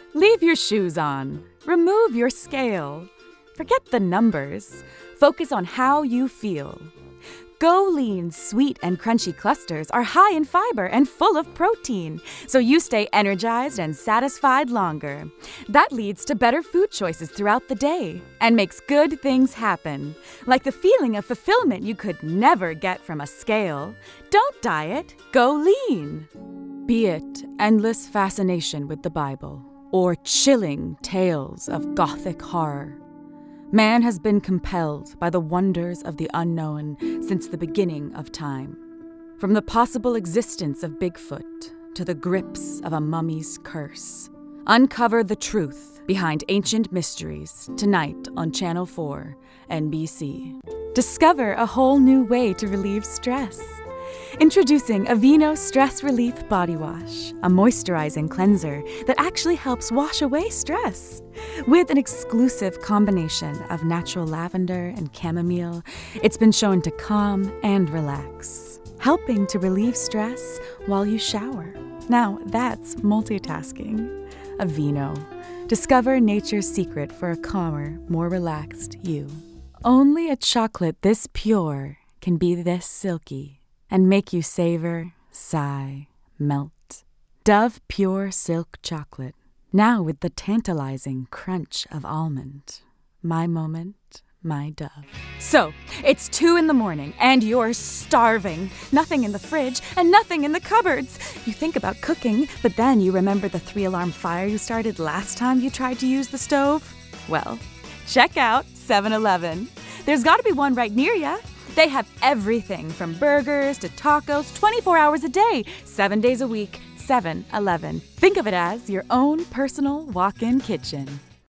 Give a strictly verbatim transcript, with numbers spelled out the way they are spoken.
Leave your shoes on. Remove your scale. Forget the numbers. Focus on how you feel. Go Lean's sweet and crunchy clusters are high in fiber and full of protein, so you stay energized and satisfied longer. That leads to better food choices throughout the day and makes good things happen, like the feeling of fulfillment you could never get from a scale. Don't diet, go lean. Be it endless fascination with the Bible or chilling tales of Gothic horror, man has been compelled by the wonders of the unknown since the beginning of time. From the possible existence of Bigfoot to the grips of a mummy's curse. Uncover the truth behind ancient mysteries tonight on Channel four, N B C. Discover a whole new way to relieve stress. Introducing Aveeno Stress Relief Body Wash, a moisturizing cleanser that actually helps wash away stress. With an exclusive combination of natural lavender and chamomile, it's been shown to calm and relax, helping to relieve stress while you shower. Now that's multitasking. Aveeno. Discover nature's secret for a calmer, more relaxed you. Only a chocolate this pure can be this silky and make you savor, sigh, melt. Dove Pure Silk Chocolate, now with the tantalizing crunch of almond. My moment, my Dove. So, it's two in the morning and you're starving. Nothing in the fridge and nothing in the cupboards. You think about cooking, but then you remember the three-alarm fire you started last time you tried to use the stove. Well, check out seven eleven. There's got to be one right near ya. They have everything from burgers to tacos twenty-four hours a day, seven days a week, seven eleven. Think of it as your own personal walk-in kitchen.